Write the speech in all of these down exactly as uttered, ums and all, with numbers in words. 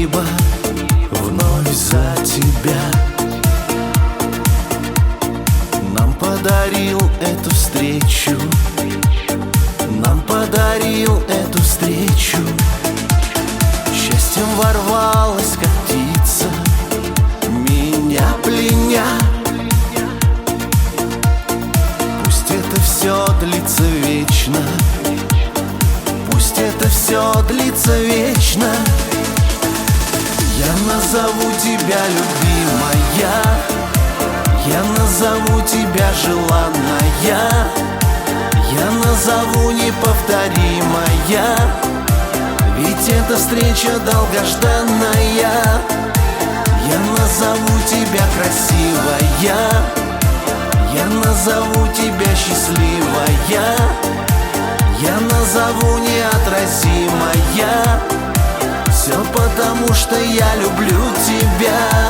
спасибо вновь за тебя. Нам подарил эту встречу, нам подарил эту встречу. Счастьем ворвалась, как птица, меня пленя. Пусть это все длится вечно, пусть это все длится вечно. Я назову тебя любимая, я назову тебя желанная, я назову неповторимая, ведь эта встреча долгожданная. Я назову тебя красивая, я назову тебя счастливая, я назову неотразимая. Все потому, что я люблю тебя.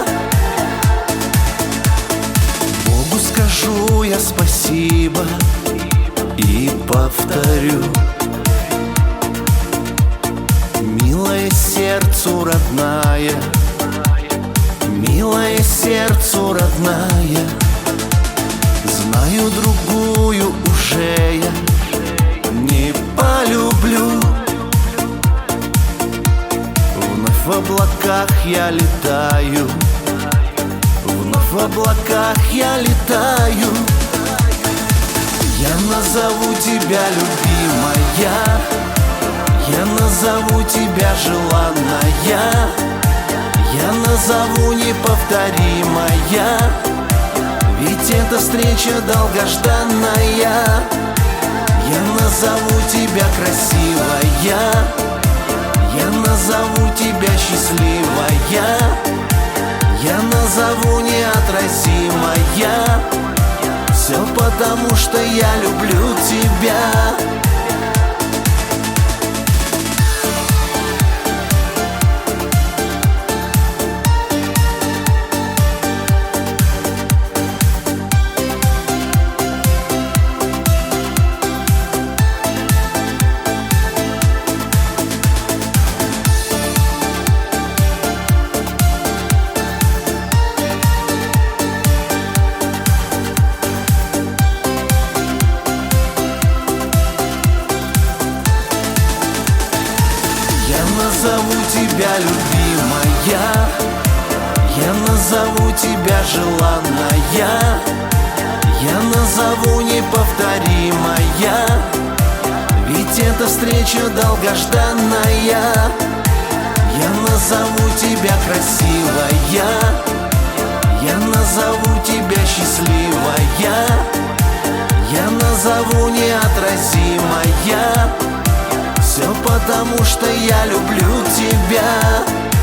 Богу скажу я спасибо и повторю: милая сердцу родная, милая сердцу родная, знаю, другую уже я не полюблю. Вновь в облаках я летаю, вновь в облаках я летаю. Я назову тебя любимая, я назову тебя желанная, я назову неповторимая, ведь эта встреча долгожданная. Я назову тебя красивая, я назову тебя счастливая, я назову неотразимая. Все потому, что я люблю тебя. Я назову тебя любимая, я назову тебя желанная, я назову неповторимая, ведь эта встреча долгожданная. Я назову тебя красивая, я назову тебя счастливая, я назову неотразимая. Все потому, что я люблю тебя.